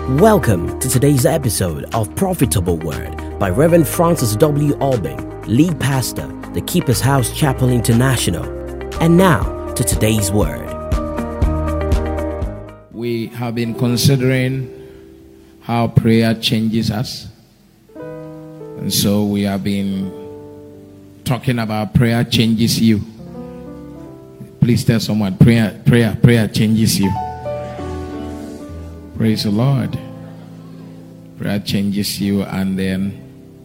Welcome to today's episode of Profitable Word by Reverend Francis W. Albing, lead pastor, the Keeper's House Chapel International. And now to today's word. We have been considering how prayer changes us. And so we have been talking about prayer changes you. Please tell someone, prayer changes you. Praise the Lord. Prayer changes you, and then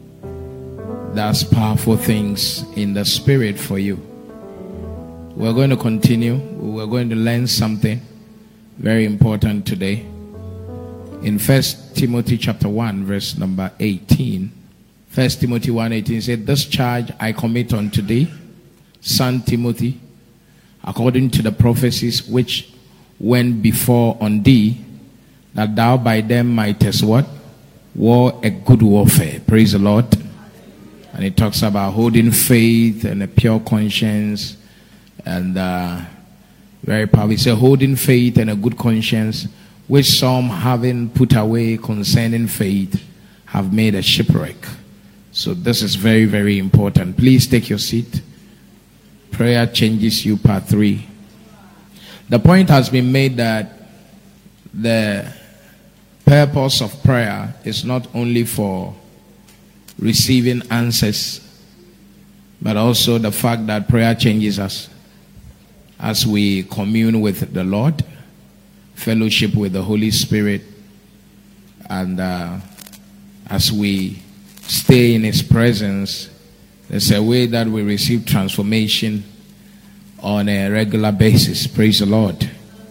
does powerful things in the spirit for you. We're going to continue. We're going to learn something very important today. In 1 Timothy chapter 1, verse number 18. 1 Timothy 1:18 said, "This charge I commit unto thee, son Timothy, according to the prophecies which went before on thee, that thou by them mightest what? War a good warfare." Praise the Lord. And it talks about holding faith and a pure conscience, and very powerful. It says, holding faith and a good conscience, which some having put away concerning faith have made a shipwreck. So this is very, very important. Please take your seat. Prayer changes you, part 3. The point has been made that the purpose of prayer is not only for receiving answers, but also the fact that prayer changes us as we commune with the Lord, fellowship with the Holy Spirit, and as we stay in His presence. There's a way that we receive transformation on a regular basis. Praise the Lord.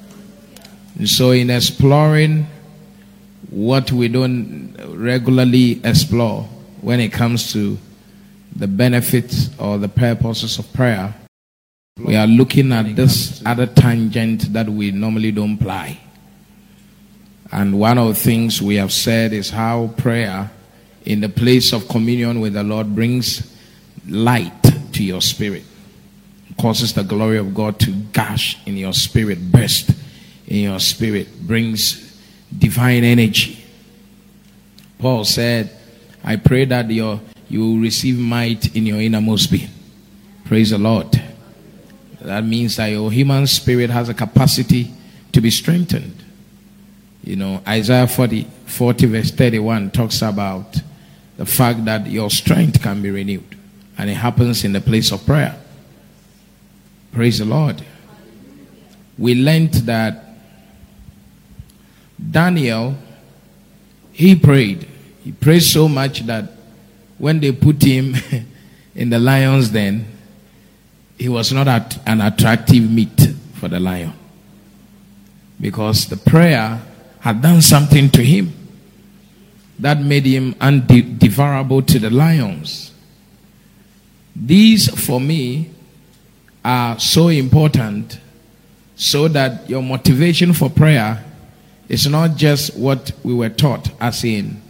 And so in exploring what we don't regularly explore when it comes to the benefits or the purposes of prayer, we are looking at this other tangent that we normally don't ply. And one of the things we have said is how prayer in the place of communion with the Lord brings light to your spirit. It causes the glory of God to gush in your spirit, burst in your spirit, brings divine energy. Paul said, I pray that you will receive might in your innermost being. Praise the Lord. That means that your human spirit has a capacity to be strengthened. You know, Isaiah 40 verse 31 talks about the fact that your strength can be renewed. And it happens in the place of prayer. Praise the Lord. We learned that Daniel, he prayed. He prayed so much that when they put him in the lion's den, he was not an attractive meat for the lion. Because the prayer had done something to him that made him undevourable to the lions. These, for me, are so important, so that your motivation for prayer is not just what we were taught, as in,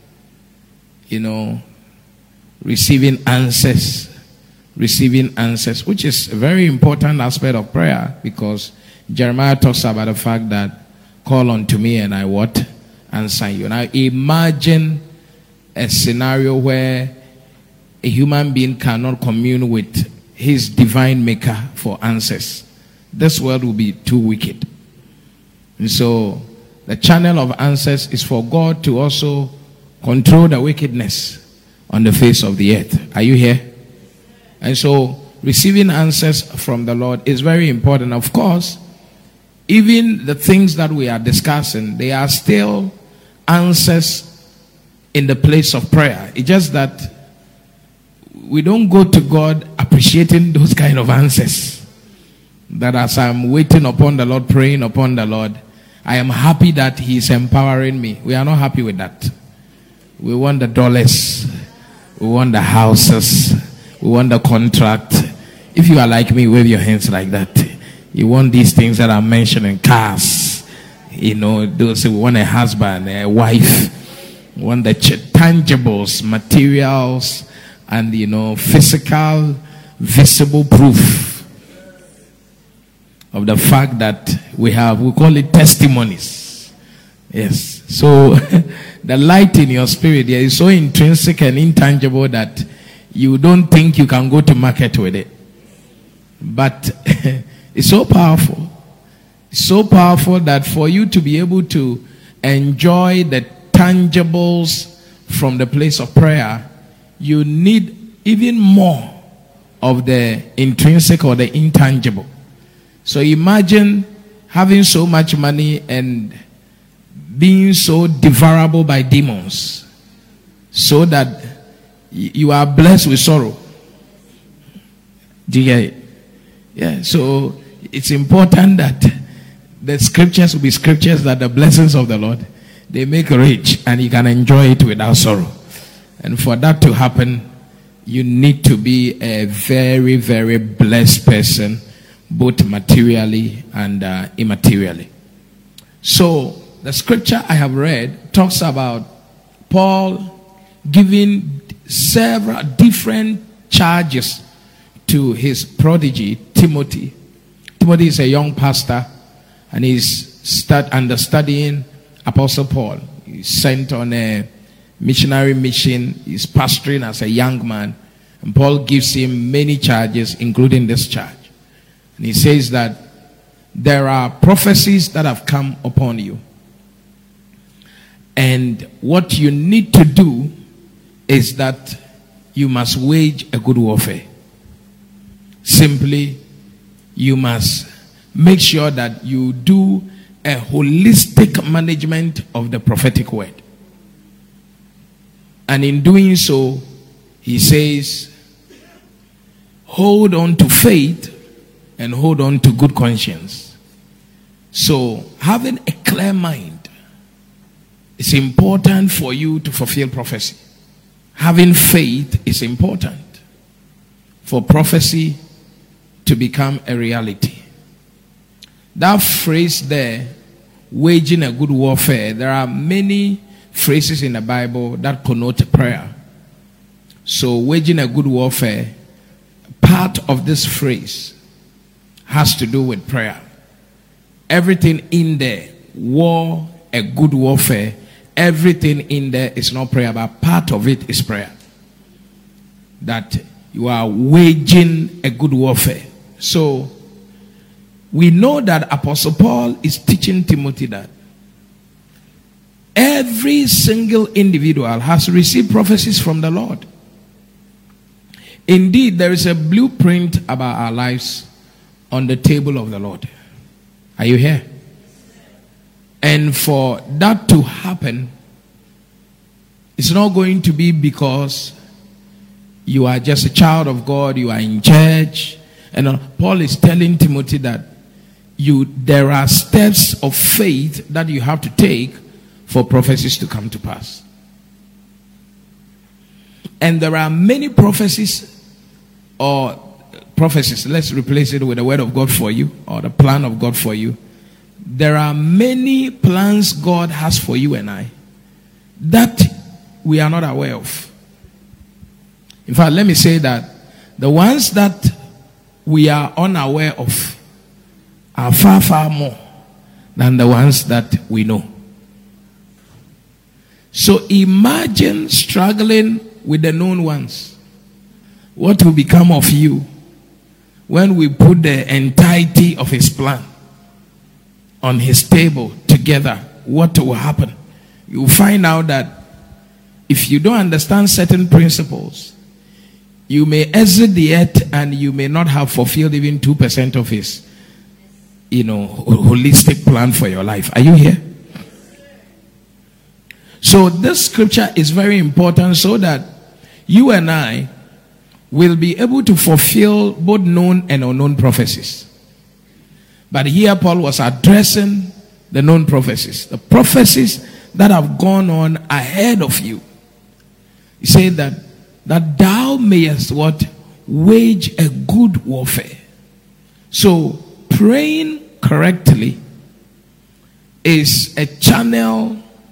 receiving answers, which is a very important aspect of prayer, because Jeremiah talks about the fact that call unto me and I what? Answer you. Now imagine a scenario where a human being cannot commune with his divine maker for answers. This world will be too wicked. And so the channel of answers is for God to also control the wickedness on the face of the earth. Are you here? And so receiving answers from the Lord is very important. Of course, even the things that we are discussing, they are still answers in the place of prayer. It's just that we don't go to God appreciating those kind of answers. That as I'm waiting upon the Lord, praying upon the Lord, I am happy that He is empowering me. We are not happy with that. We want the dollars. We want the houses. We want the contract. If you are like me, wave your hands like that. You want these things that are mentioned in cars. Those we want a husband, a wife. We want the tangibles, materials, and physical, visible proof of the fact that we call it testimonies. Yes. So the light in your spirit there is so intrinsic and intangible that you don't think you can go to market with it. But it's so powerful. It's so powerful that for you to be able to enjoy the tangibles from the place of prayer, you need even more of the intrinsic or the intangible. So imagine having so much money and being so devourable by demons, so that you are blessed with sorrow. Do you get it? Yeah. So it's important that the scriptures will be scriptures that the blessings of the Lord, they make rich and you can enjoy it without sorrow. And for that to happen, you need to be a very, very blessed person, both materially and immaterially. So the scripture I have read talks about Paul giving several different charges to his prodigy, Timothy. Timothy is a young pastor, and he's studying Apostle Paul. He's sent on a missionary mission. He's pastoring as a young man, and Paul gives him many charges, including this charge. And he says that there are prophecies that have come upon you, and what you need to do is that you must wage a good warfare. Simply, you must make sure that you do a holistic management of the prophetic word. And in doing so, he says, hold on to faith and hold on to good conscience. So, having a clear mind is important for you to fulfill prophecy. Having faith is important for prophecy to become a reality. That phrase there, waging a good warfare, there are many phrases in the Bible that connote prayer. So waging a good warfare, part of this phrase has to do with prayer. Everything in there, war, a good warfare, everything in there is not prayer, but part of it is prayer. That you are waging a good warfare. So we know that Apostle Paul is teaching Timothy that every single individual has received prophecies from the Lord. Indeed, there is a blueprint about our lives on the table of the Lord. Are you here? And for that to happen, it's not going to be because you are just a child of God, you are in church. And Paul is telling Timothy that there are steps of faith that you have to take for prophecies to come to pass. And there are many prophecies, let's replace it with the word of God for you, or the plan of God for you. There are many plans God has for you and I that we are not aware of. In fact, let me say that the ones that we are unaware of are far, far more than the ones that we know. So imagine struggling with the known ones. What will become of you when we put the entirety of his plan on his table together? What will happen? You will find out that if you don't understand certain principles, you may exit the earth and you may not have fulfilled even 2% of his, holistic plan for your life. Are you here? So this scripture is very important so that you and I will be able to fulfill both known and unknown prophecies. But here Paul was addressing the known prophecies, the prophecies that have gone on ahead of you. He said that thou mayest what? Wage a good warfare. So praying correctly is a channel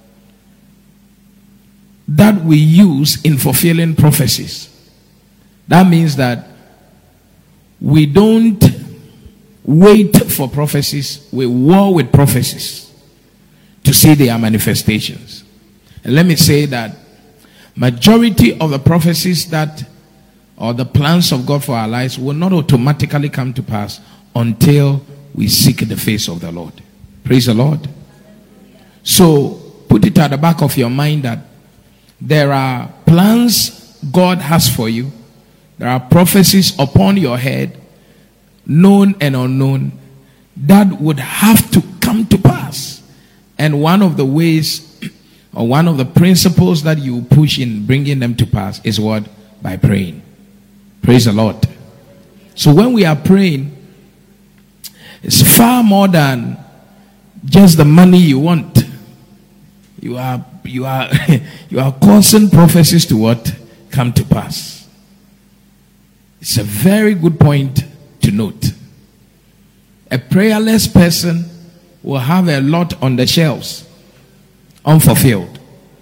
that we use in fulfilling prophecies. That means that we don't wait for prophecies, we war with prophecies to see their manifestations. And let me say that majority of the prophecies or the plans of God for our lives will not automatically come to pass until we seek the face of the Lord. Praise the Lord. So put it at the back of your mind that there are plans God has for you. There are prophecies upon your head, known and unknown, that would have to come to pass. And one of the ways, or one of the principles that you push in bringing them to pass is what? By praying. Praise the Lord. So when we are praying, it's far more than just the money you want. You are causing prophecies to what? Come to pass. It's a very good point to note. A prayerless person will have a lot on the shelves, unfulfilled.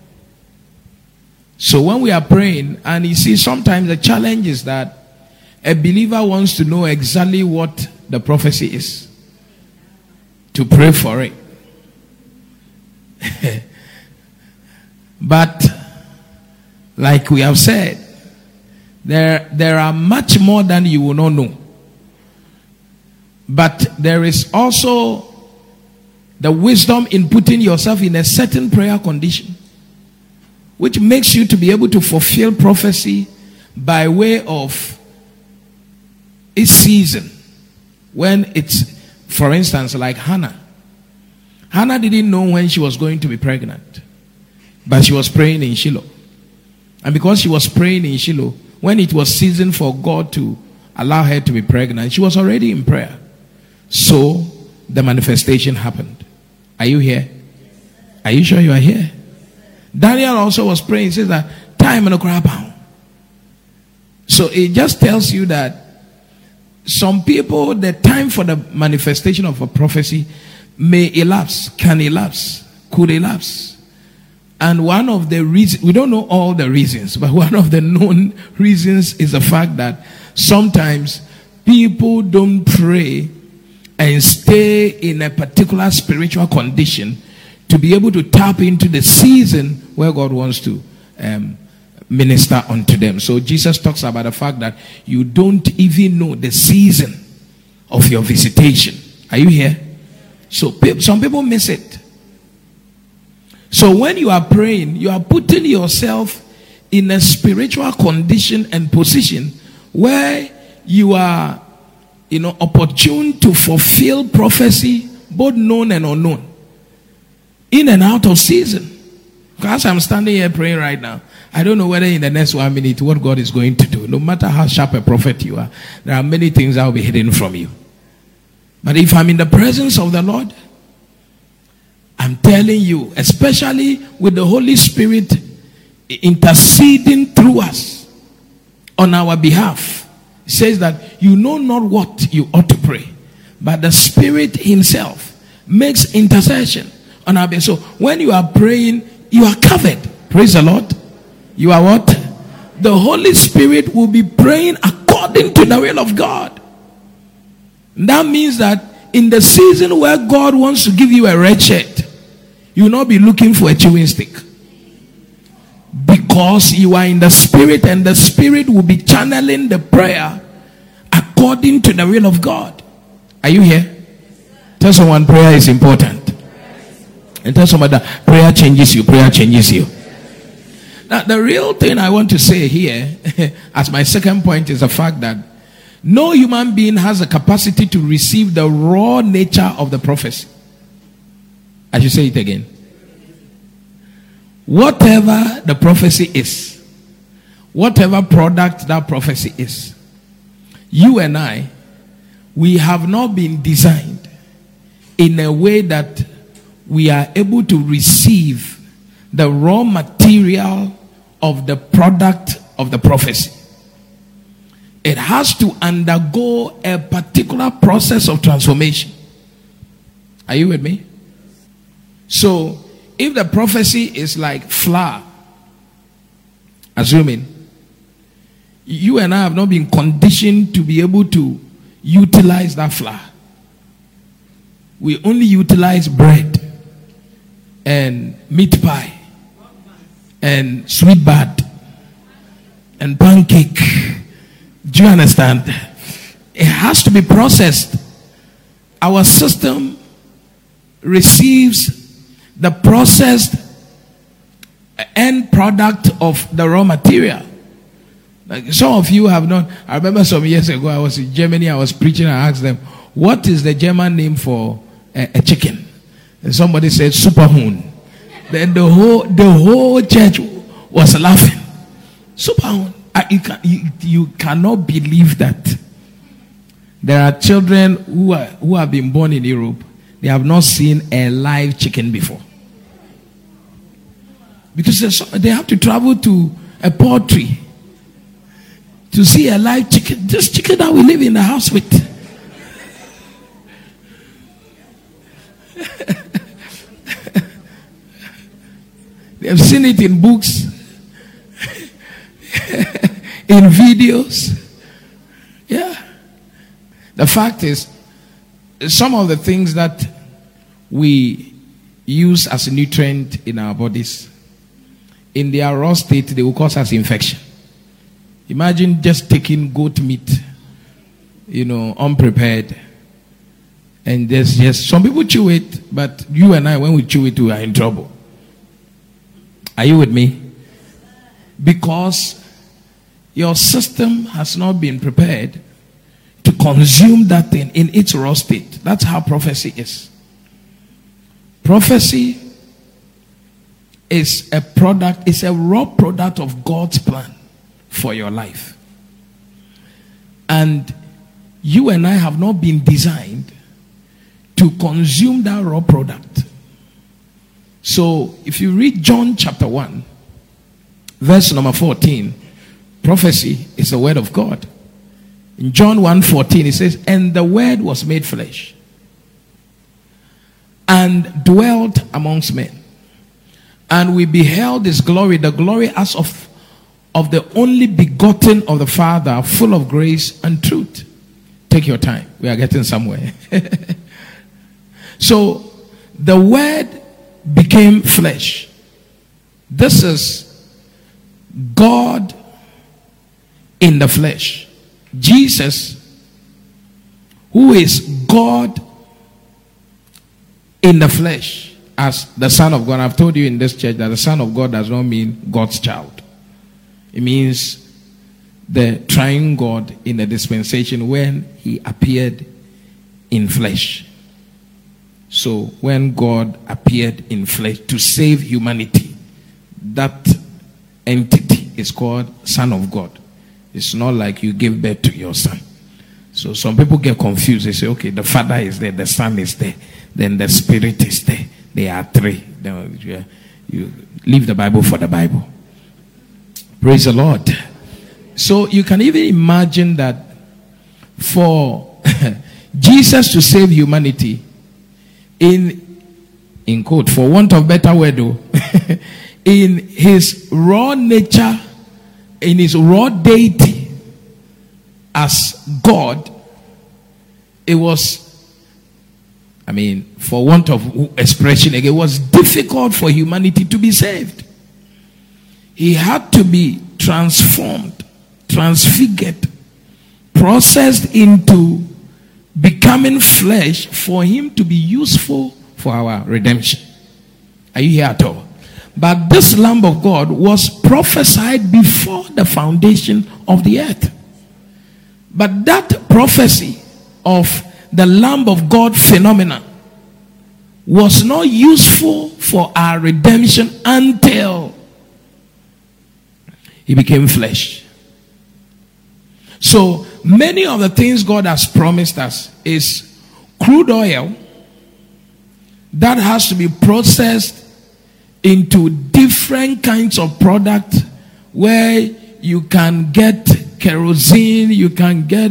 So when we are praying, and you see, sometimes the challenge is that a believer wants to know exactly what the prophecy is, to pray for it. But like we have said, there are much more than you will not know. But there is also the wisdom in putting yourself in a certain prayer condition, which makes you to be able to fulfill prophecy by way of its season. When it's, for instance, like Hannah. Hannah didn't know when she was going to be pregnant, but she was praying in Shiloh. And because she was praying in Shiloh, when it was season for God to allow her to be pregnant, she was already in prayer. So the manifestation happened. Are you here? Are you sure you are here? Daniel also was praying. He says that time in a crowd. So it just tells you that some people, the time for the manifestation of a prophecy may elapse, can elapse, could elapse. And one of the reasons, we don't know all the reasons, but one of the known reasons is the fact that sometimes people don't pray and stay in a particular spiritual condition to be able to tap into the season where God wants to minister unto them. So Jesus talks about the fact that you don't even know the season of your visitation. Are you here? So some people miss it. So when you are praying, you are putting yourself in a spiritual condition and position where you are, opportune to fulfill prophecy, both known and unknown, in and out of season. Because I'm standing here praying right now, I don't know whether in the next 1 minute what God is going to do. No matter how sharp a prophet you are, there are many things that will be hidden from you. But if I'm in the presence of the Lord, I'm telling you, especially with the Holy Spirit interceding through us on our behalf, it says that you know not what you ought to pray, but the Spirit Himself makes intercession on our behalf. So when you are praying, you are covered. Praise the Lord. You are what? The Holy Spirit will be praying according to the will of God. That means that in the season where God wants to give you a red shirt, you will not be looking for a chewing stick, because you are in the Spirit, and the Spirit will be channeling the prayer according to the will of God. Are you here? Tell someone prayer is important. And tell someone that prayer changes you. Prayer changes you. Now the real thing I want to say here as my second point is the fact that no human being has the capacity to receive the raw nature of the prophecy. I should say it again. Whatever the prophecy is, whatever product that prophecy is, you and I, we have not been designed in a way that we are able to receive the raw material of the product of the prophecy. It has to undergo a particular process of transformation. Are you with me? So, if the prophecy is like flour, assuming, you and I have not been conditioned to be able to utilize that flour. We only utilize bread. and meat pie and sweet bud and pancake. Do you understand? It has to be processed. Our system receives the processed end product of the raw material. Like some of you have known. I remember some years ago I was in Germany, I was preaching, I asked them, what is the German name for a chicken? And somebody said Superhuhn. Then the whole church was laughing. Superhuhn. You cannot believe that. There are children who have been born in Europe. They have not seen a live chicken before. Because they have to travel to a poultry to see a live chicken. This chicken that we live in the house with. They have seen it in books, in videos. Yeah. The fact is, some of the things that we use as a nutrient in our bodies, in their raw state, they will cause us infection. Imagine just taking goat meat, unprepared, and just some people chew it, but you and I, when we chew it, we are in trouble. Are you with me? Because your system has not been prepared to consume that thing in its raw state. That's how prophecy is. Prophecy is a product, it's a raw product of God's plan for your life. And you and I have not been designed to consume that raw product. So if you read John chapter 1, verse number 14, prophecy is the word of God. In John 1:14 it says, and the word was made flesh and dwelt amongst men. And we beheld his glory, the glory as of the only begotten of the Father, full of grace and truth. Take your time. We are getting somewhere. So the word became flesh. This is God in the flesh. Jesus, who is God in the flesh as the Son of God. I've told you in this church that the Son of God does not mean God's child. It means the triune God in the dispensation when he appeared in flesh. So when God appeared in flesh to save humanity, that entity is called Son of God. It's not like you give birth to your son. So some people get confused. They say, okay, the Father is there, the Son is there, then the Spirit is there. They are three. You leave the Bible for the Bible. Praise the Lord. So you can even imagine that for Jesus to save humanity, in quote, for want of better word, in his raw nature, in his raw deity as God, it was, for want of expression, it was difficult for humanity to be saved. He had to be transformed, transfigured, processed into becoming flesh for him to be useful for our redemption. Are you here at all? But this Lamb of God was prophesied before the foundation of the earth. But that prophecy of the Lamb of God phenomenon was not useful for our redemption until he became flesh. So many of the things God has promised us is crude oil that has to be processed into different kinds of product where you can get kerosene, you can get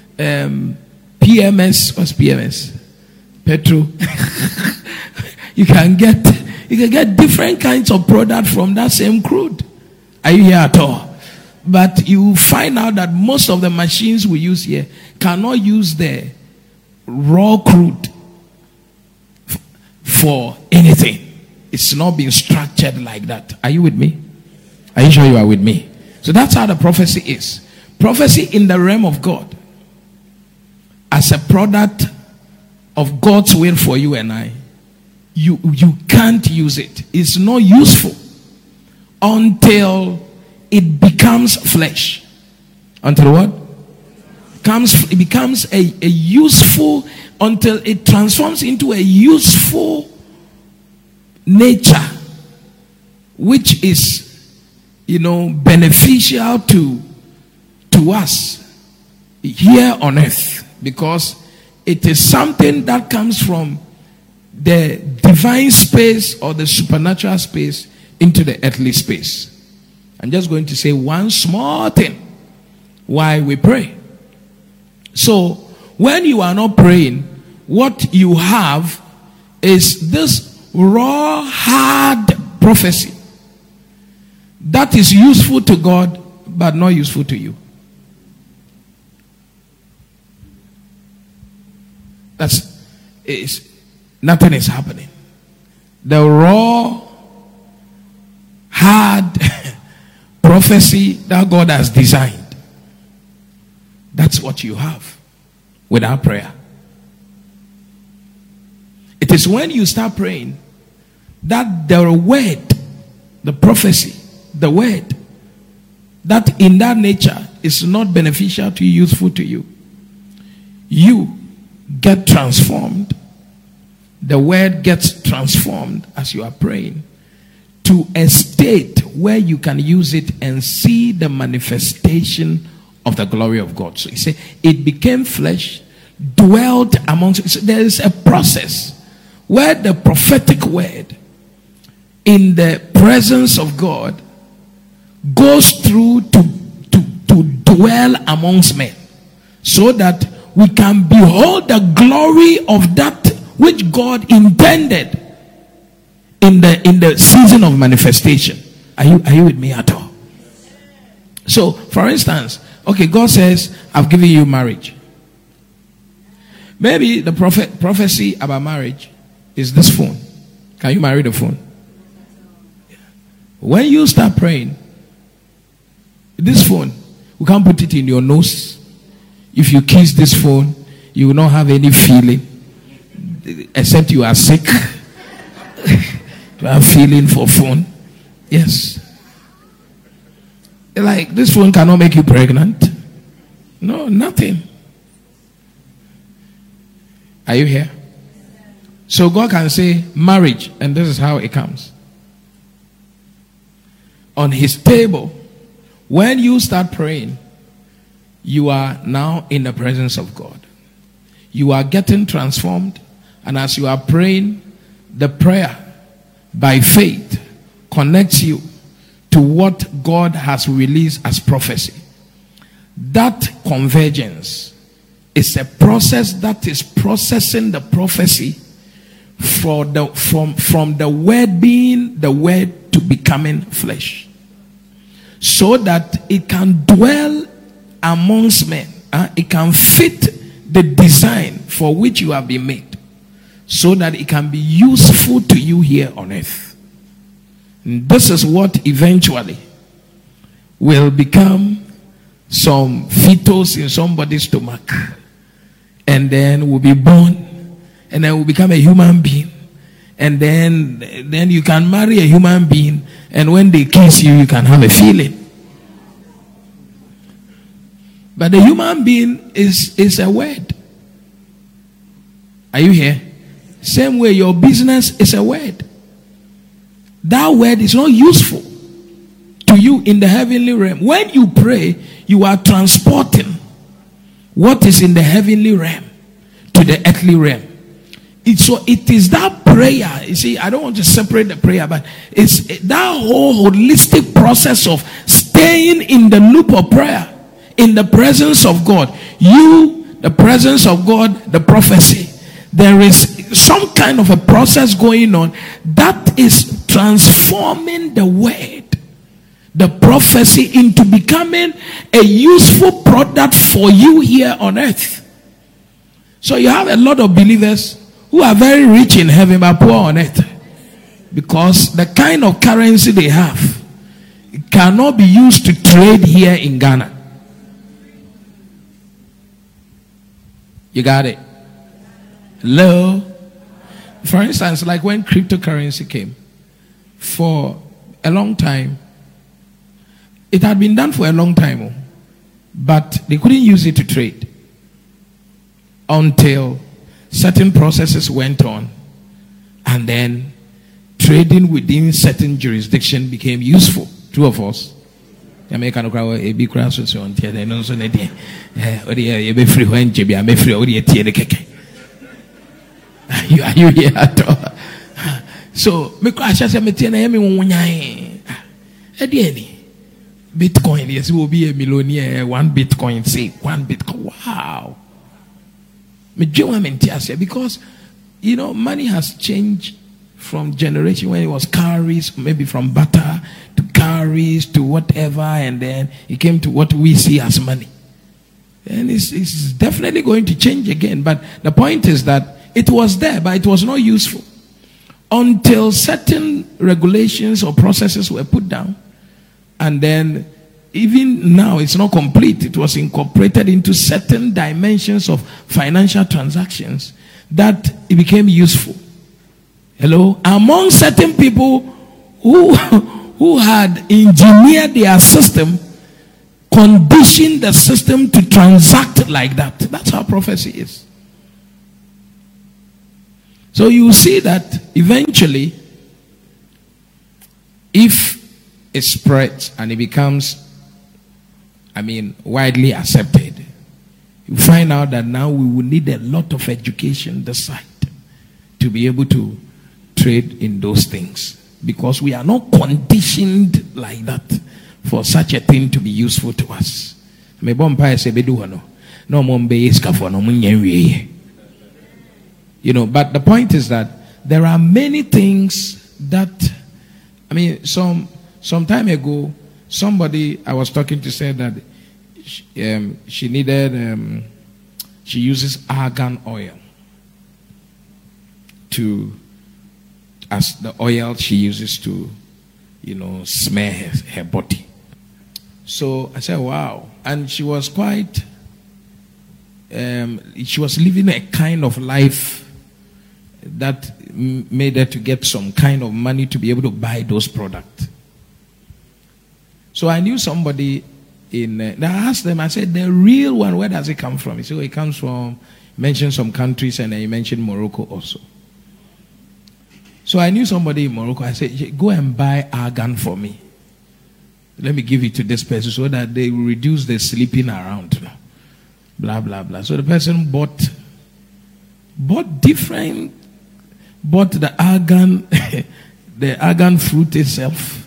PMS. What's PMS? Petrol. you can get different kinds of product from that same crude. Are you here at all? But you find out that most of the machines we use here cannot use the raw crude for anything. It's not been structured like that. Are you with me? Are you sure you are with me? So that's how the prophecy is. Prophecy in the realm of God, as a product of God's will for you and I, you can't use it. It's not useful until it becomes flesh. Until what? It becomes a useful, until it transforms into a useful nature, which is, beneficial to us here on earth, because it is something that comes from the divine space or the supernatural space into the earthly space. I'm just going to say one small thing why we pray. So when you are not praying, what you have is this raw, hard prophecy that is useful to God but not useful to you. Nothing is happening. The raw, hard prophecy that God has designed, that's what you have without prayer. It is when you start praying that the word, the prophecy, the word, that in that nature is not beneficial to you, useful to you, you get transformed. The word gets transformed as you are praying to a state where you can use it and see the manifestation of the glory of God. So he said, it became flesh, dwelt amongst us. So there is a process where the prophetic word in the presence of God goes through to dwell amongst men, so that we can behold the glory of that which God intended in the season of manifestation. Are you with me at all? So, for instance, okay, God says, I've given you marriage. Maybe the prophecy about marriage is this phone. Can you marry the phone? When you start praying, this phone, we can't put it in your nose. If you kiss this phone, you will not have any feeling, except you are sick. You have feeling for phone. Yes. Like, this phone cannot make you pregnant. No, nothing. Are you here? So God can say marriage, and this is how it comes. On his table, when you start praying, you are now in the presence of God. You are getting transformed, and as you are praying, the prayer by faith connects you to what God has released as prophecy. That convergence is a process that is processing the prophecy from the word being the word to becoming flesh, so that it can dwell amongst men. It can fit the design for which you have been made, so that it can be useful to you here on earth. And this is what eventually will become some fetus in somebody's stomach, and then will be born, and then will become a human being, and then you can marry a human being, and when they kiss you, you can have a feeling. But the human being is a word. Are you here? Same way your business is a word. That word is not useful to you in the heavenly realm. When you pray, you are transporting what is in the heavenly realm to the earthly realm. It is that prayer. You see, I don't want to separate the prayer, but it's that whole holistic process of staying in the loop of prayer, in the presence of God. You, the presence of God, the prophecy. There is some kind of a process going on that is transforming the word, the prophecy, into becoming a useful product for you here on earth. So you have a lot of believers who are very rich in heaven but poor on earth, Because the kind of currency they have cannot be used to trade here in Ghana. You got it? Hello? For instance, like when cryptocurrency came, for a long time, it had been done for a long time, but they couldn't use it to trade until certain processes went on, and then trading within certain jurisdiction became useful. True of us. Are you here at all? So, Bitcoin, yes, will be a millionaire. 1 Bitcoin, say 1 Bitcoin. Wow. Because, you know, money has changed from generation when it was cowries, maybe from butter to cowries to whatever, and then it came to what we see as money. And it's definitely going to change again. But the point is that it was there, but it was not useful until certain regulations or processes were put down. And then, even now, it's not complete. It was incorporated into certain dimensions of financial transactions that it became useful. Hello? Among certain people who had engineered their system, conditioned the system to transact like that. That's how prophecy is. So you see that eventually, if it spreads and it becomes, widely accepted, you find out that now we will need a lot of education this side to be able to trade in those things, because we are not conditioned like that for such a thing to be useful to us. You know, but the point is that there are many things that, some time ago, somebody I was talking to said that she needed, she uses argan oil as the oil she uses to, smear her body. So I said, wow. And she was quite, she was living a kind of life that made her to get some kind of money to be able to buy those products. So I knew somebody I asked them, I said, the real one, where does it come from? He said, it comes from, mentioned some countries, and then he mentioned Morocco also. So I knew somebody in Morocco. I said, go and buy argan for me. Let me give it to this person so that they will reduce the sleeping around. Blah, blah, blah. So the person bought the argan, the argan fruit itself.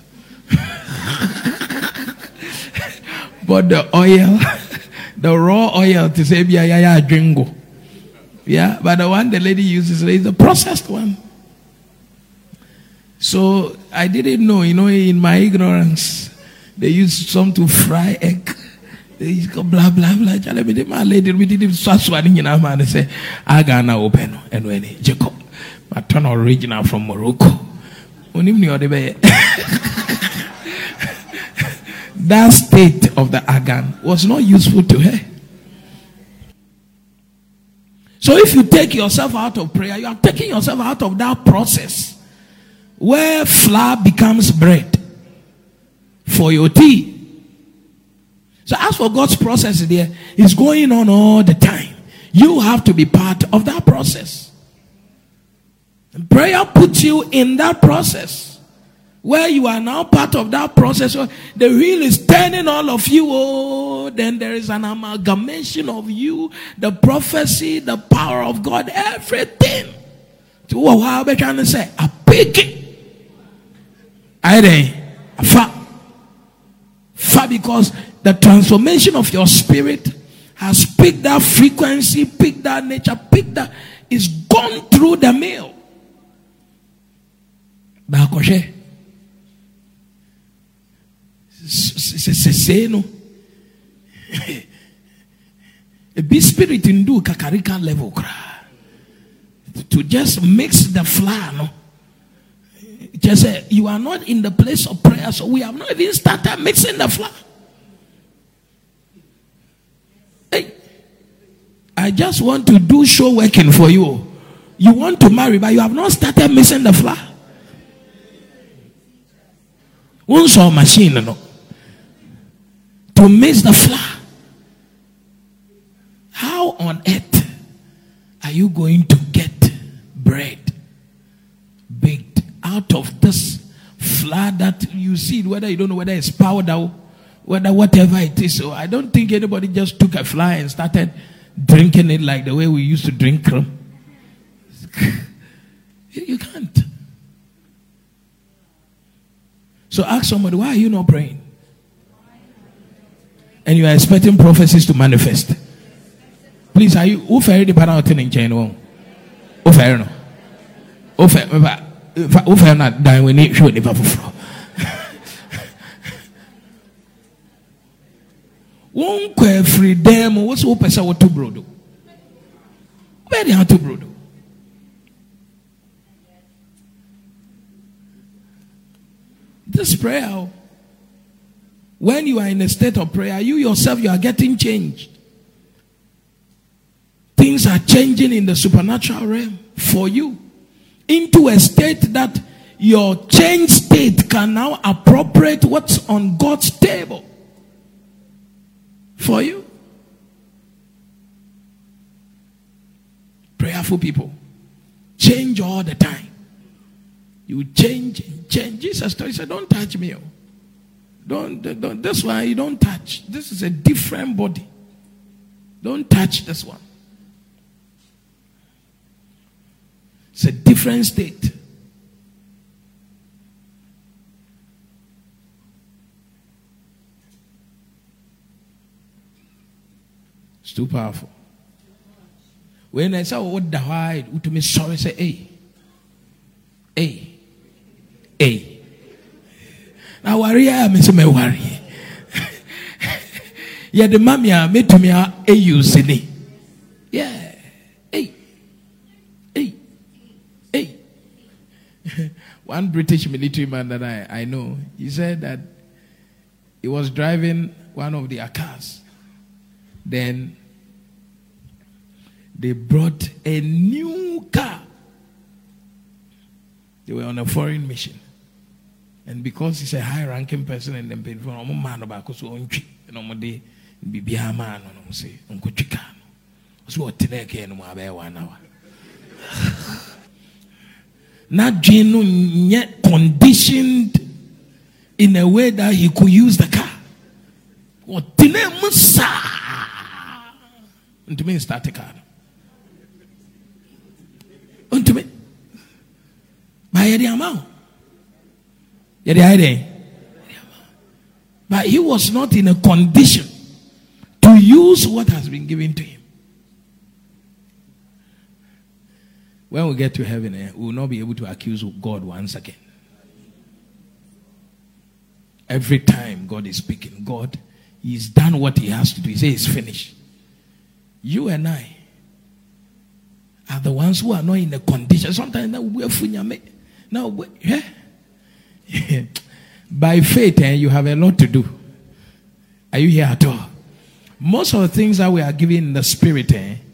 But the oil, the raw oil to say, jingo. Yeah, but the one the lady uses is the processed one. So I didn't know, in my ignorance, they used some to fry egg. They used to blah, blah, blah. My lady, we didn't start sweating in our man and say, I got now open. And when Jacob, my turn original from Morocco. That state of the argan was not useful to her. So if you take yourself out of prayer, you are taking yourself out of that process where flour becomes bread for your tea. So as for God's process there, it's going on all the time. You have to be part of that process. And prayer puts you in that process where you are now part of that process. The wheel is turning all of you. Oh, then there is an amalgamation of you, the prophecy, the power of God, everything. So what I'm trying to say, a pick. Because the transformation of your spirit has picked that frequency, picked that nature, picked that, is gone through the mill. A big spirit in do kakarika level to just mix the flour, no? just say you are not in the place of prayer, so we have not even started mixing the flour. Hey, I just want to do show working for you. You want to marry, but you have not started mixing the flour. One saw machine, no, to mix the flour. How on earth are you going to get bread baked out of this flour that you see, whether you don't know whether it's powder, whether whatever it is? So I don't think anybody just took a flour and started drinking it like the way we used to drink cream. You can't. So ask somebody, why are you not praying? And you are expecting prophecies to manifest. Please, are you who fair the pattern in China? Who fair no? Who fair not dying when you show the floor. One queer free demo. What's what person what to brodo? Where they have to brodo? This prayer, when you are in a state of prayer, you yourself, you are getting changed. Things are changing in the supernatural realm for you into a state that your changed state can now appropriate what's on God's table for you. Prayerful people change all the time. You change. Jesus told you, said, don't touch me. Don't. This one you don't touch. This is a different body. Don't touch this one. It's a different state. It's too powerful. When I say what the why, to me sorry, say hey. Now worry, I miss me worry. Yeah, the mommy made to me a use in. Yeah. Hey. One British military man that I know, he said that he was driving one of their cars. Then they brought a new car. They were on a foreign mission. And because he's a high-ranking person and then paid for a man about so on be a man on say Uncle Chicano. So what today can be 1 hour. Not genuine yet conditioned in a way that he could use the car. What today Musa and to me start a car. And to me by the amount. But he was not in a condition to use what has been given to him. When we get to heaven, we will not be able to accuse God once again. Every time God is speaking, God, He's done what He has to do. He says it's finished. You and I are the ones who are not in a condition. Sometimes now, by faith, you have a lot to do. Are you here at all? Most of the things that we are given in the spirit,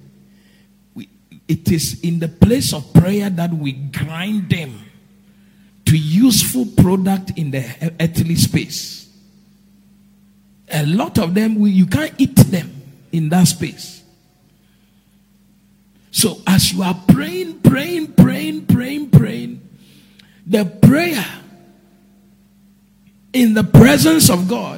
it is in the place of prayer that we grind them to useful product in the earthly space. A lot of them, you can't eat them in that space. So as you are praying, the prayer in the presence of God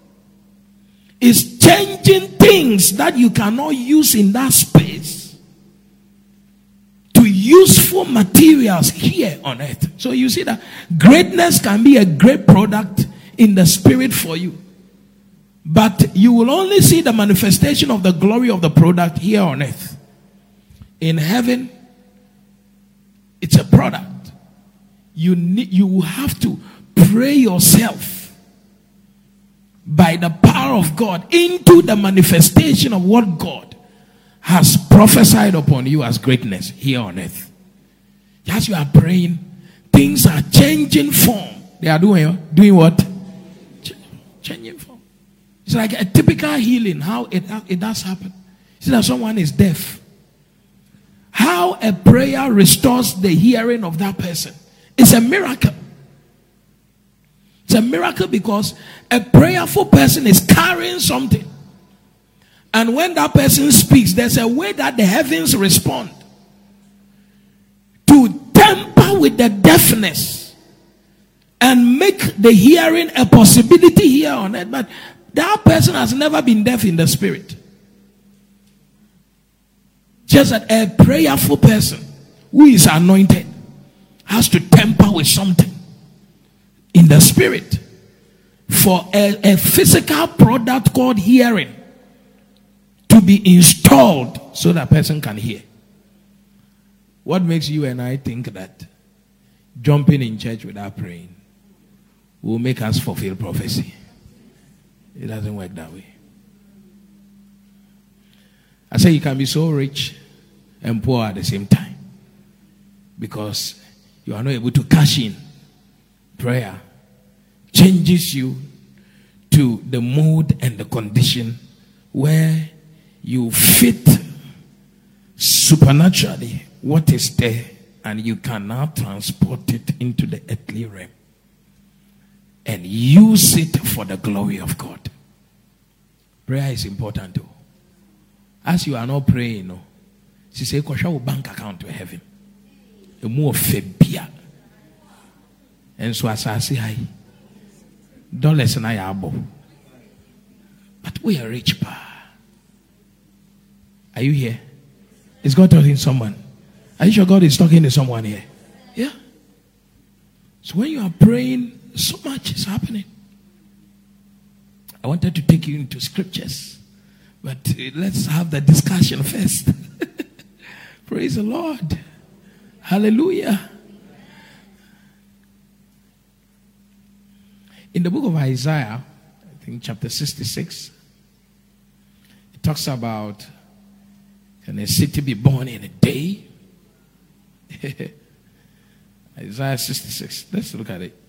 is changing things that you cannot use in that space to useful materials here on earth. So you see that greatness can be a great product in the spirit for you, but you will only see the manifestation of the glory of the product here on earth. In heaven, it's a product. You have to pray yourself by the power of God into the manifestation of what God has prophesied upon you as greatness here on earth. As you are praying, things are changing form. They are doing what? Changing form. It's like a typical healing, how it does happen. See that someone is deaf. How a prayer restores the hearing of that person. It's a miracle. It's a miracle because a prayerful person is carrying something. And when that person speaks, there's a way that the heavens respond to temper with the deafness and make the hearing a possibility here on earth. But that person has never been deaf in the spirit. Just that a prayerful person who is anointed has to temper with something in the spirit for a physical product called hearing to be installed so that person can hear. What makes you and I think that jumping in church without praying will make us fulfill prophecy? It doesn't work that way. I say you can be so rich and poor at the same time because you are not able to cash in. Prayer changes you to the mood and the condition where you fit supernaturally what is there, and you can now transport it into the earthly realm and use it for the glory of God. Prayer is important too. As you are not praying, no, she say, "Kosha bank account to heaven." A more febia, and so as I say, "Hi, dollars and I abo." But we are rich, pa. Are you here? Is God talking to someone? Are you sure God is talking to someone here? Yeah. So when you are praying, so much is happening. I wanted to take you into scriptures, but let's have the discussion first. Praise the Lord. Hallelujah. In the book of Isaiah, I think chapter 66, it talks about, can a city be born in a day? Isaiah 66. Let's look at it.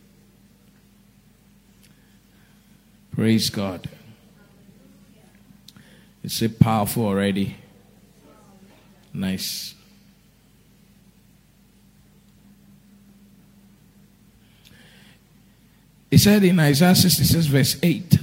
Praise God. It's so powerful already. Nice. It said in Isaiah 66 verse 8.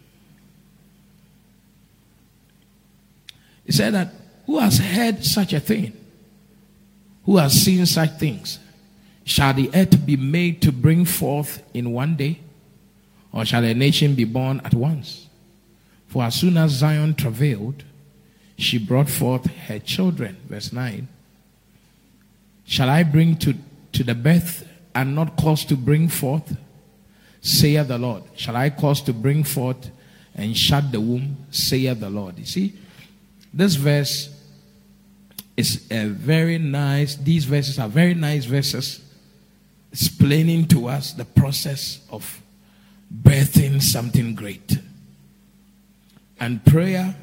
It said that who has heard such a thing? Who has seen such things? Shall the earth be made to bring forth in one day? Or shall a nation be born at once? For as soon as Zion travailed, she brought forth her children. Verse 9. Shall I bring to the birth and not cause to bring forth? Saith the Lord. Shall I cause to bring forth and shut the womb? Saith the Lord. You see, this verse is a very nice, these verses are very nice verses explaining to us the process of birthing something great. And prayer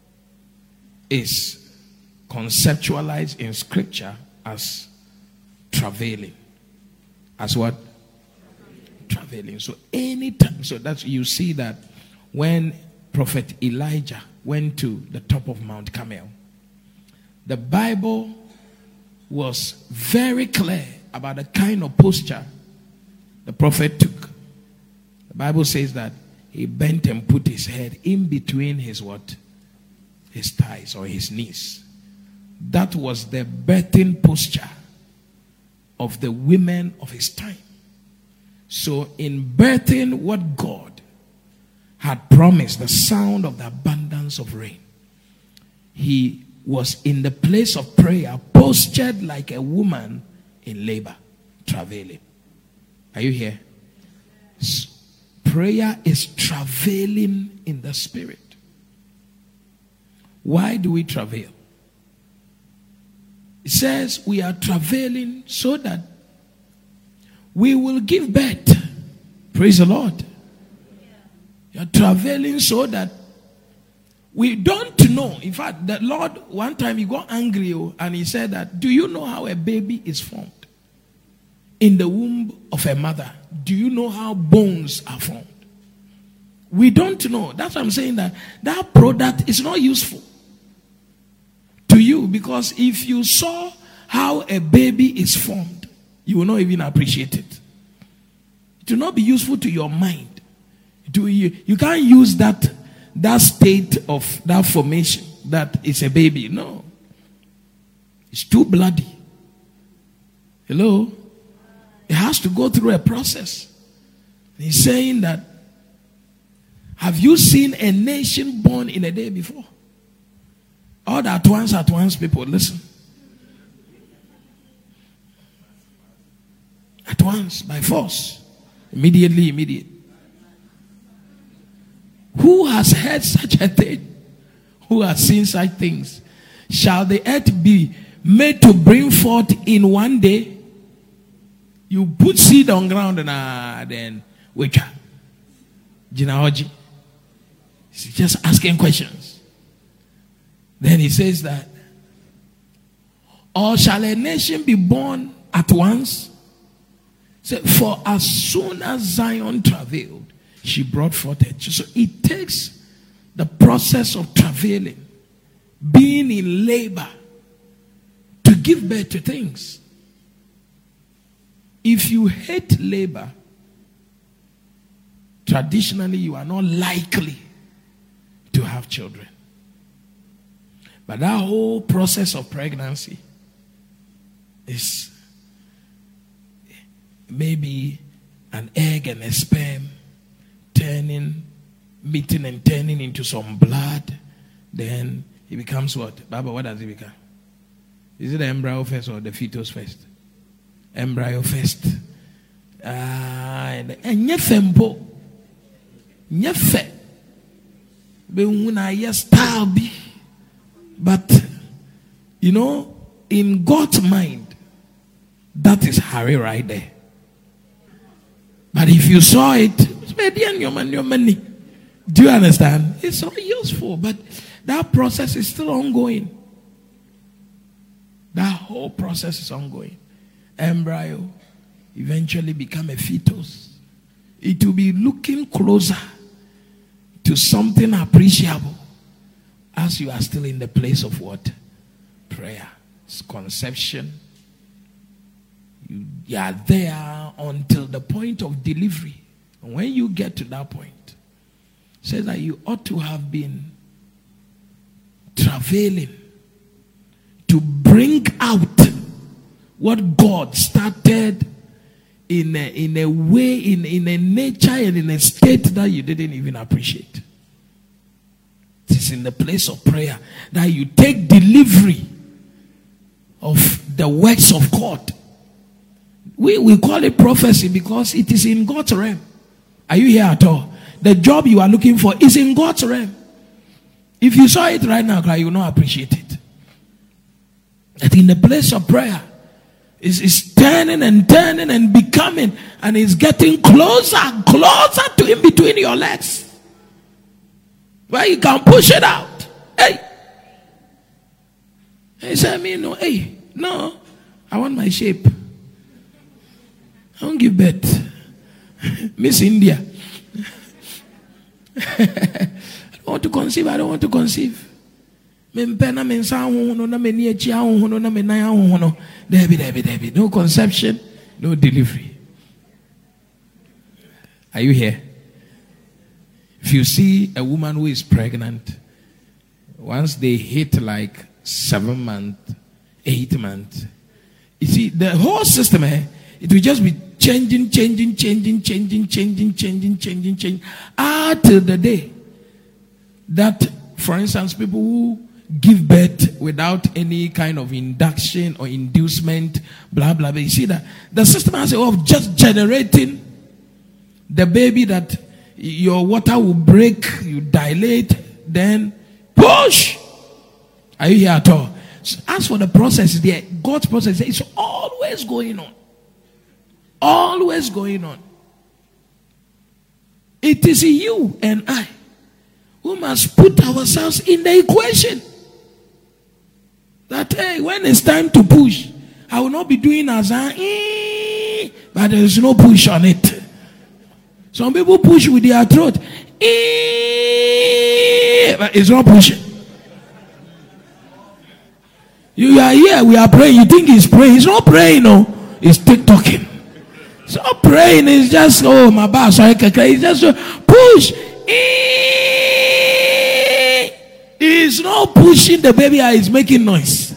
is conceptualized in scripture as travailing. As what? Travailing. So anytime, so that's, you see that when Prophet Elijah went to the top of Mount Carmel, the Bible was very clear about the kind of posture the prophet took. The Bible says that he bent and put his head in between his what? His thighs or his knees. That was the birthing posture of the women of his time. So in birthing what God had promised, the sound of the abundance of rain, he was in the place of prayer, postured like a woman in labor, travailing. Are you here? Prayer is travailing in the spirit. Why do we travail? It says we are travailing so that we will give birth. Praise the Lord. You are travailing so that we don't know. In fact, the Lord, one time he got angry and he said that, do you know how a baby is formed? in the womb of a mother, do you know how bones are formed? We don't know. That's why I'm saying that product is not useful to you, because if you saw how a baby is formed, you will not even appreciate it. It will not be useful to your mind. You can't use that state of that formation that is a baby. No. It's too bloody. Hello? It has to go through a process. He's saying that, have you seen a nation born in a day before? All that at once, people, listen. At once, by force. Immediate. Who has heard such a thing? Who has seen such things? Shall the earth be made to bring forth in one day? You put seed on ground and then wake up. Genealogy. He's just asking questions. Then he says that, or shall a nation be born at once? So, for as soon as Zion travailed, she brought forth a child. So it takes the process of travailing, being in labor, to give birth to things. If you hate labor, traditionally you are not likely to have children. But that whole process of pregnancy is maybe an egg and a sperm meeting and turning into some blood. Then it becomes what? Baba, what does it become? Is it the embryo first or the fetus first? Embryo first. And nyefembo. Nyefe. But, you know, in God's mind, that is Harry right there. But if you saw it, do you understand? It's not useful, but that process is still ongoing. That whole process is ongoing. Embryo eventually become a fetus. It will be looking closer to something appreciable as you are still in the place of what? Prayer. It's conception. You are there until the point of delivery. And when you get to that point, it says that you ought to have been travailing to bring out what God started in a way, in a nature and in a state that you didn't even appreciate. It is in the place of prayer that you take delivery of the works of God. We call it prophecy because it is in God's realm. Are you here at all? The job you are looking for is in God's realm. If you saw it right now, you will not appreciate it. That in the place of prayer, is turning and becoming, and it's getting closer and closer to in between your legs, where you can push it out. Hey, he said, no, I want my shape. I don't give birth. Miss India. I don't want to conceive. No conception, no delivery. Are you here? If you see a woman who is pregnant, once they hit like 7 months, 8 months, you see the whole system, it will just be changing till the day that, for instance, people who give birth without any kind of induction or inducement, blah blah blah. You see that the system has a way of just generating the baby that your water will break, you dilate, then push. Are you here at all? So as for the process there, God's process is always going on. Always going on. It is you and I who must put ourselves in the equation. That, hey, when it's time to push, I will not be doing as I but there is no push on it. Some people push with their throat. But it's not pushing. You are here, we are praying. You think he's praying. He's not praying, no. He's talking. It's not praying. It's just, oh, my boss. It's just push. He's not pushing the baby. He's making noise.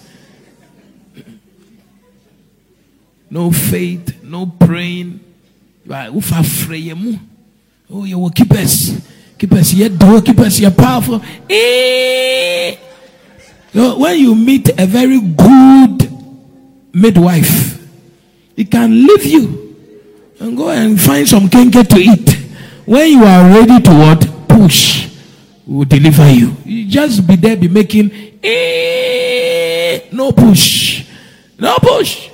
No faith, no praying. Oh, you will keep us yet do, keep us yet powerful. So when you meet a very good midwife, it can leave you and go and find some kenke to eat. When you are ready to what? Push, will deliver you. You just be there, be making no push. No push.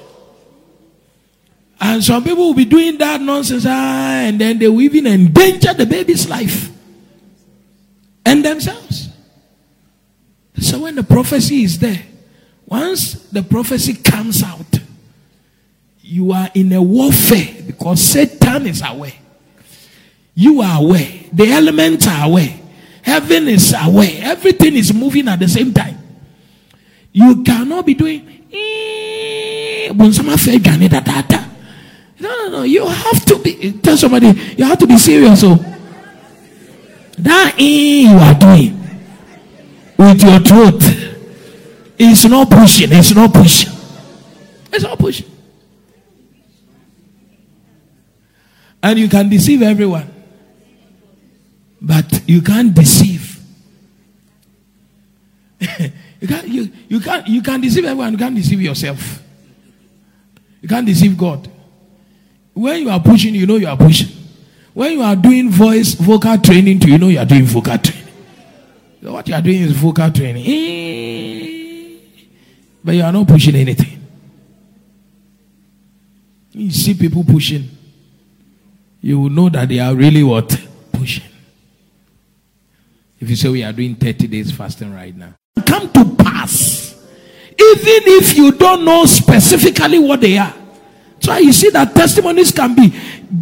And some people will be doing that nonsense, and then they will even endanger the baby's life and themselves. So when the prophecy is there, once the prophecy comes out, you are in a warfare because Satan is aware. You are aware. The elements are aware. Heaven is aware. Everything is moving at the same time. You cannot be doing no. You have to be. Tell somebody, you have to be serious. So that you are doing with your throat, it's not pushing. It's not pushing. It's not pushing. And you can deceive everyone, but you can't deceive. You can deceive everyone. You can't deceive yourself. You can't deceive God. When you are pushing, you know you are pushing. When you are doing vocal training, you know you are doing vocal training. So what you are doing is vocal training. But you are not pushing anything. You see people pushing, you will know that they are really what? Pushing. If you say we are doing 30 days fasting right now, come to pass. Even if you don't know specifically what they are. So you see that testimonies can be,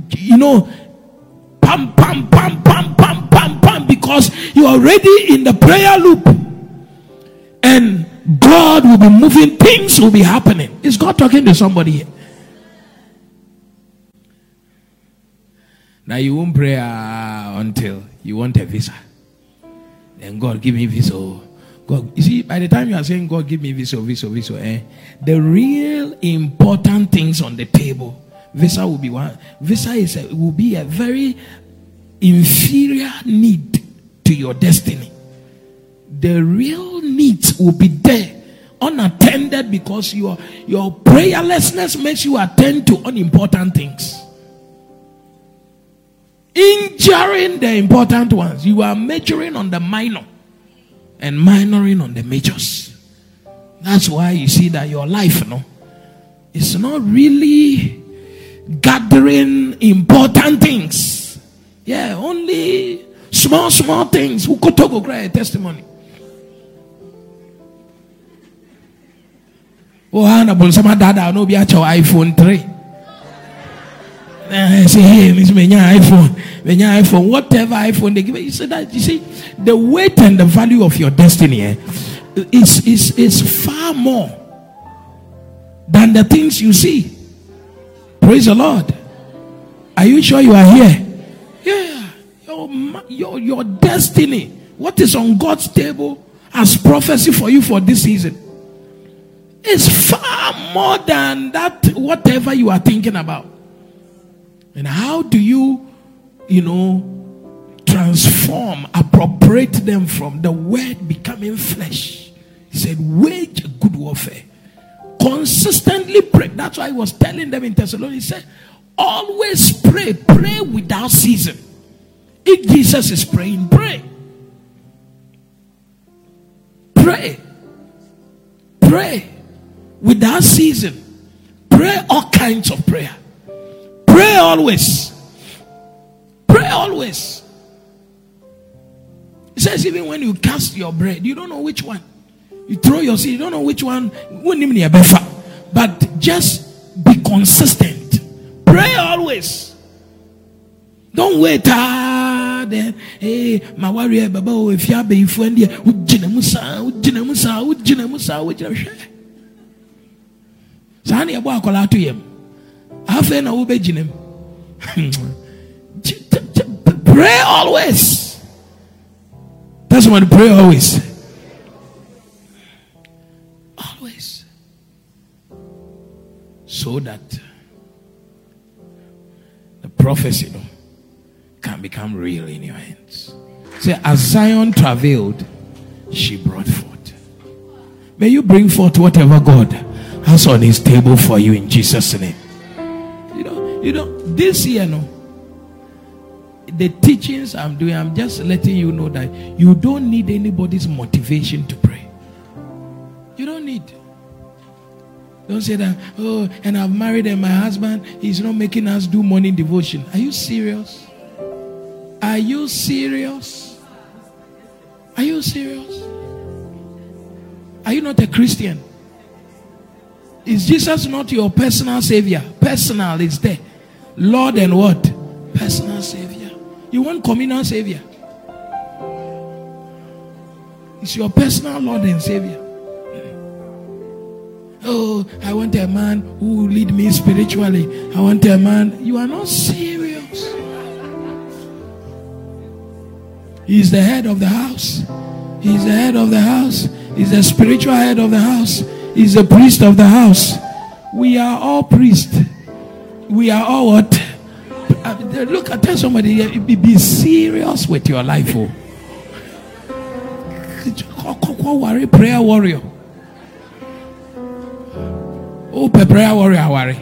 pam, pam, pam, pam, pam, pam, pam, because you are already in the prayer loop. And God will be moving, things will be happening. Is God talking to somebody here? Now you won't pray until you want a visa. Then God give me visa. God, you see, by the time you are saying God give me visa, the real important things on the table, visa will be one. Visa will be a very inferior need to your destiny. The real needs will be there, unattended, because your prayerlessness makes you attend to unimportant things, injuring the important ones. You are majoring on the minor and minoring on the majors. That's why you see that your life, it's not really gathering important things. Yeah, only small things. Who could talk a testimony? Oh, Hannah, some dada no be at your iPhone 3. Say, hey, Miss Menya iPhone, whatever iPhone they give you. So that you see, the weight and the value of your destiny is far more than the things you see. Praise the Lord. Are you sure you are here? Yeah. Your destiny, what is on God's table as prophecy for you for this season, is far more than that, whatever you are thinking about. And how do you, transform, appropriate them from the word becoming flesh? He said, wage a good warfare. Consistently pray. That's why I was telling them in Thessalonians. He said, always pray. Pray without season. If Jesus is praying, pray. Pray. Pray without season. Pray all kinds of prayer. Pray always. Pray always. It says even when you cast your bread, you don't know which one. You throw your seed, you don't know which one. But just be consistent. Pray always. Don't wait. Then, hey, my warrior, Baba, if you have a friend here, Sani abu akola to him. Afe na ube jinem. Pray always. That's what pray always. Always. So that the prophecy can become real in your hands. Say, as Zion travailed, she brought forth. May you bring forth whatever God has on his table for you in Jesus' name. You know, this year, the teachings I'm doing, I'm just letting you know that you don't need anybody's motivation to pray. You don't need. Don't say that, oh, and I've married and my husband, he's not making us do morning devotion. Are you serious? Are you serious? Are you serious? Are you not a Christian? Is Jesus not your personal savior? Personal is there. Lord and what? Personal savior. You want communal savior? It's your personal Lord and savior. Oh, I want a man who will lead me spiritually. I want a man. You are not serious. He's the head of the house. He's the head of the house. He's the spiritual head of the house. He's the priest of the house. We are all priests. We are all what? Look, I tell somebody, be serious with your life. Oh, prayer warrior. Oh, prayer warrior, worry.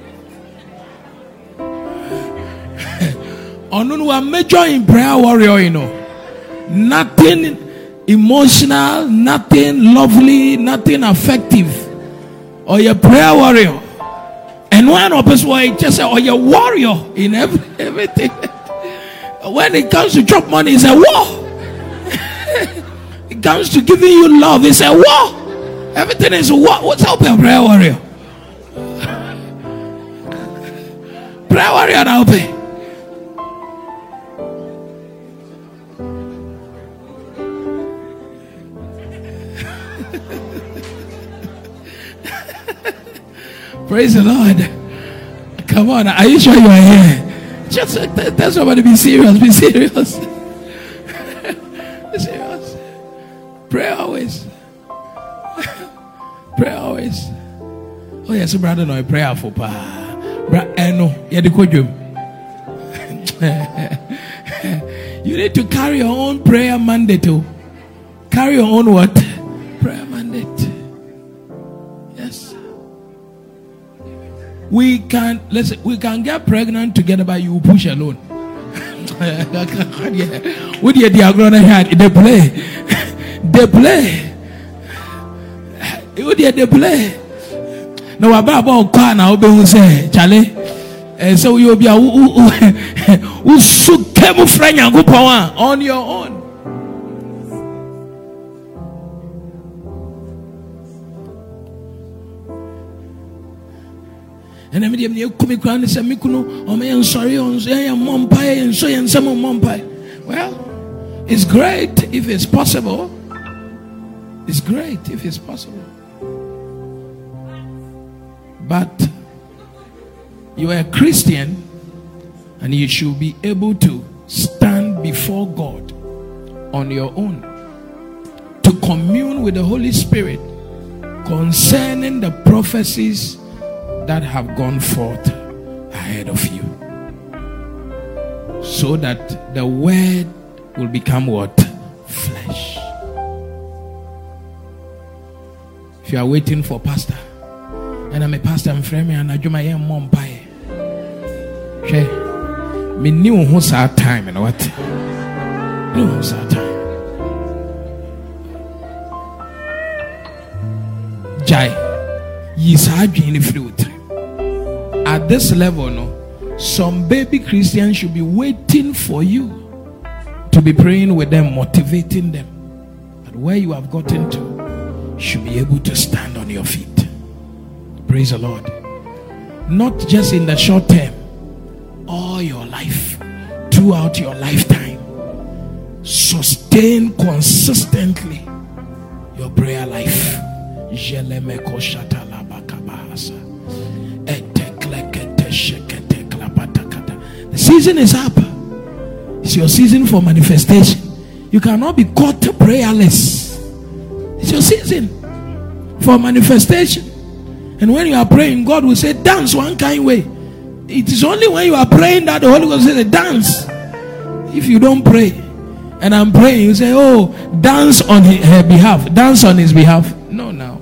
We are major in prayer warrior, you know. Nothing emotional, nothing lovely, nothing affective. Or you're prayer warrior. And one of us will just say, or you're warrior in everything. When it comes to chop money, it's a war. It comes to giving you love, it's a war. Everything is a war. What's up, a prayer warrior? Prayer warrior now, pay. Praise the Lord. Come on, are you sure you are here? Just tell somebody, be serious, be serious. Be serious. Pray always. Pray always. Oh yes, brother, no, prayer for pa. No, you need to carry your own prayer mandate too. Carry your own what? Prayer mandate. Yes. We can get pregnant together, but you push alone. With your diagram head, they play. They play. They play. No, about car now, be say, Charlie. And so you'll be a who came friend and go power on your own. And I mean, you come around and say, Mikuno, or me, sorry, on mom pie and so and some mom pie. Well, it's great if it's possible. It's great if it's possible. But you are a Christian and you should be able to stand before God on your own to commune with the Holy Spirit concerning the prophecies that have gone forth ahead of you, so that the word will become what? Flesh. If you are waiting for pastor, and I'm a pastor, I'm friend, and I do my mom pie. Okay, me knew who's our time and what? No, who's our time. Jai, yes, I been fruit. At this level, no, some baby Christians should be waiting for you to be praying with them, motivating them. But where you have gotten to, you should be able to stand on your feet. Praise the Lord. Not just in the short term, all your life, throughout your lifetime. Sustain consistently your prayer life. The season is up. It's your season for manifestation. You cannot be caught prayerless. It's your season for manifestation. And when you are praying, God will say, dance one kind way. It is only when you are praying that the Holy Ghost says, dance. If you don't pray, and I'm praying, you say, oh, dance on her behalf. Dance on his behalf. No, now.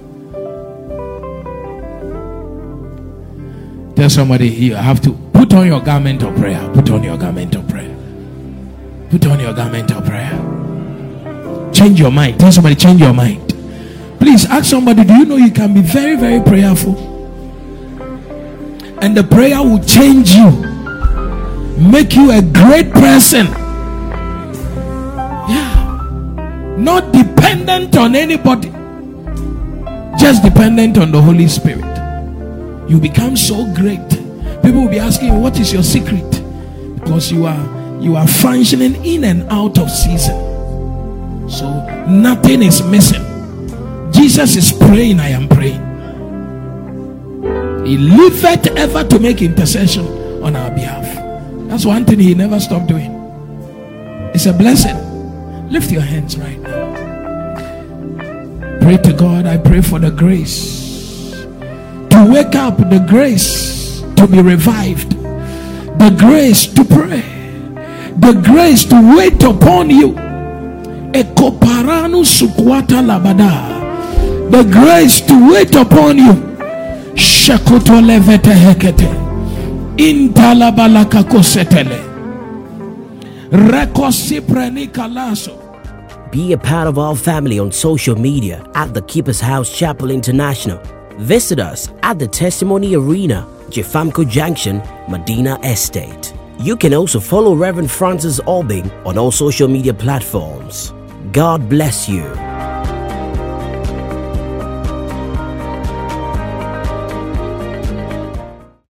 Tell somebody, you have to put on your garment of prayer. Put on your garment of prayer. Put on your garment of prayer. Change your mind. Tell somebody, change your mind. Please ask somebody, do you know you can be very, very prayerful? And the prayer will change you, make you a great person. Yeah. Not dependent on anybody, just dependent on the Holy Spirit. You become so great. People will be asking, what is your secret? Because you are functioning in and out of season. So nothing is missing. Jesus is praying, I am praying. He liveth ever to make intercession on our behalf. That's one thing he never stopped doing. It's a blessing. Lift your hands right now. Pray to God. I pray for the grace to wake up, the grace to be revived, the grace to pray, the grace to wait upon you. Ekoparanu sukwata labada. The grace to wait upon you. Shakoto levete hekete. Intalabalaka kosetele. Rekosipreni kalaso. Be a part of our family on social media at the Keeper's House Chapel International. Visit us at the Testimony Arena, Jefamco Junction, Medina Estate. You can also follow Reverend Francis Albing on all social media platforms. God bless you.